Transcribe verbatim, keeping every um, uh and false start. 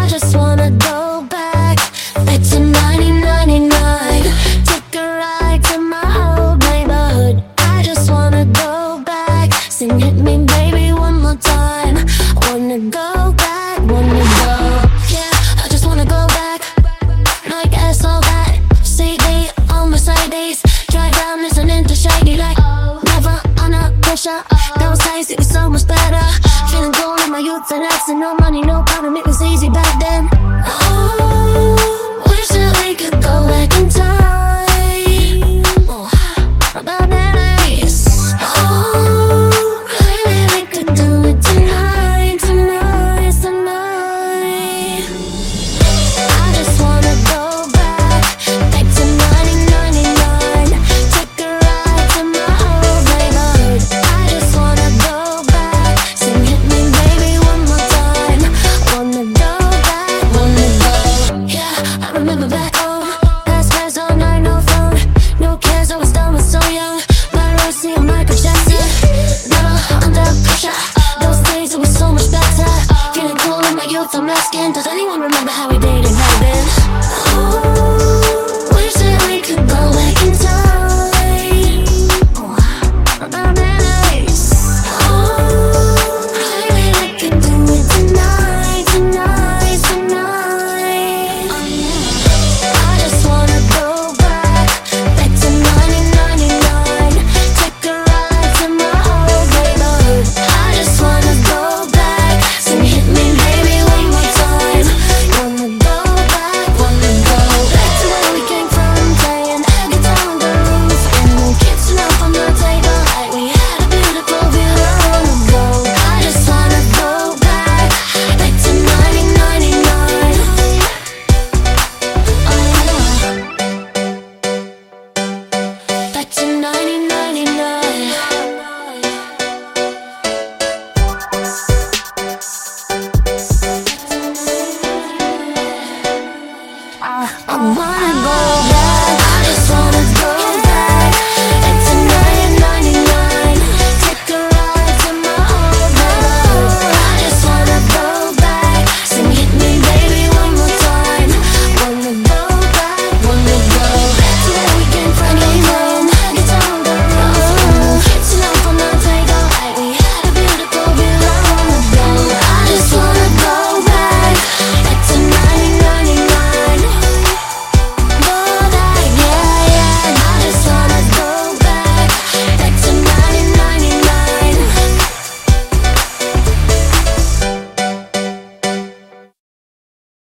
I just wanna go back, back to nineteen ninety-nine. Take a ride to my old neighborhood. I just wanna go back, sing hit me baby one more time. Wanna go back, wanna go. Yeah, I just wanna go back. No, I guess all that C D on Mercedes, drive down listening to Shady like never under pressure. Those days it was so much better. Feeling cool in my youth and accent, no money, no problem, it was easy back then. Oh, wish that we could go back in time. Oh, about that ace. Oh, maybe we could do it tonight, tonight, tonight. I just wanna go back, back to nineteen ninety-nine. Take a ride to my old neighborhood. I just wanna go back, sing hit me baby one more time. Wanna go back, wanna go. Yeah, I remember back home, past prayers all night, no phone, no cares, I was done, was so young. My Rosie and Michael Jackson, never under pressure. Those days it was so much better. Feeling cool in my youth, I'm asking, does anyone remember how we dated?